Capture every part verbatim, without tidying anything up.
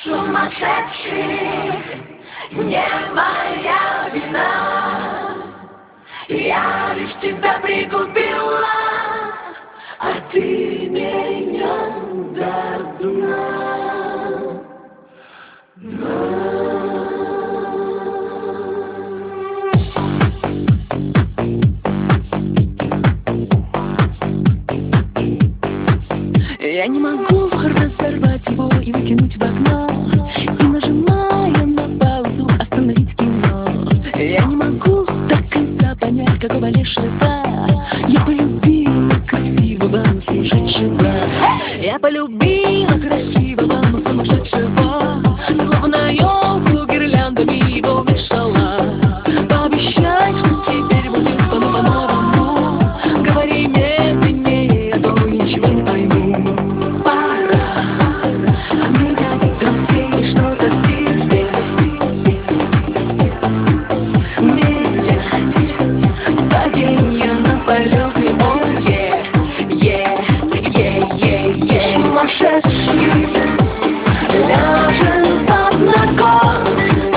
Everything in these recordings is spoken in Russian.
Сумасшедший, не моя вина. Я лишь тебя пригубила, а ты меня до дна. Я не могу разорвать его и выкинуть в окно, и, нажимая на паузу, остановить кино. Я не могу до конца понять, какого лешего я полюбила красивого, но сумасшедшего. Я полюбила красивого, но сумасшедшего. Словно елку гирляндами его вешала. Пообещай, что теперь будет по-новому. Говори медленнее, а то ничего не пойму. Пора менять друзей, что-то в тебе менять. Падение на полете, о, е, е, е, е, е. Сумасшедший ляжем под ногой,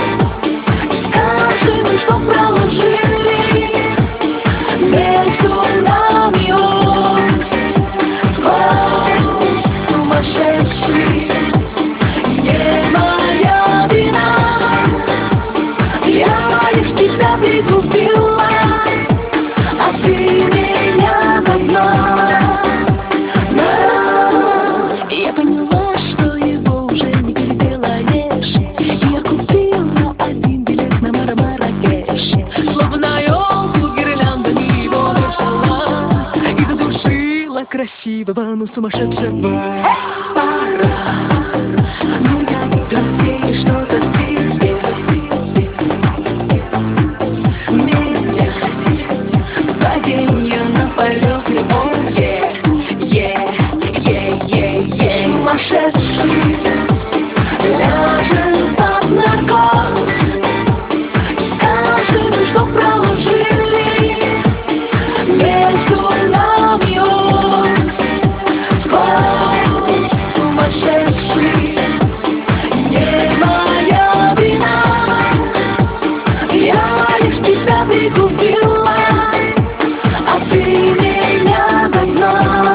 скажем, что проложили между нами ось. Ось, сумасшедший, не моя вина. Я лишь тебя пригубила, а ты меня до дна. Я поняла, что его уже не переделаешь, и я купила один билет на Маракеш. Словно елку гирляндами его вешала и задушила красивого, но сумасшедшего. Пора менять друзей, что-то в тебе менять. Падение на полете, о, е, е, е, е, е. Сумасшедший ляжем под ногой, скажем, что проложили между нами ось. Ось, сумасшедший, не моя вина. Я лишь тебя пригубила, а ты меня до дна.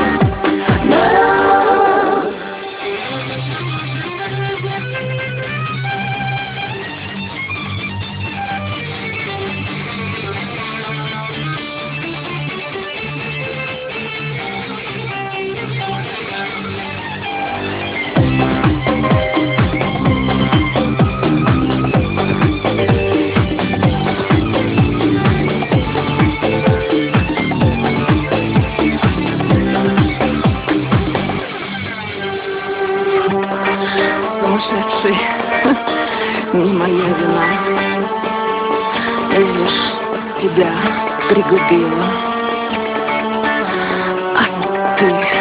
Сумасшедший, не моя вина. Я лишь тебя пригубила, а ты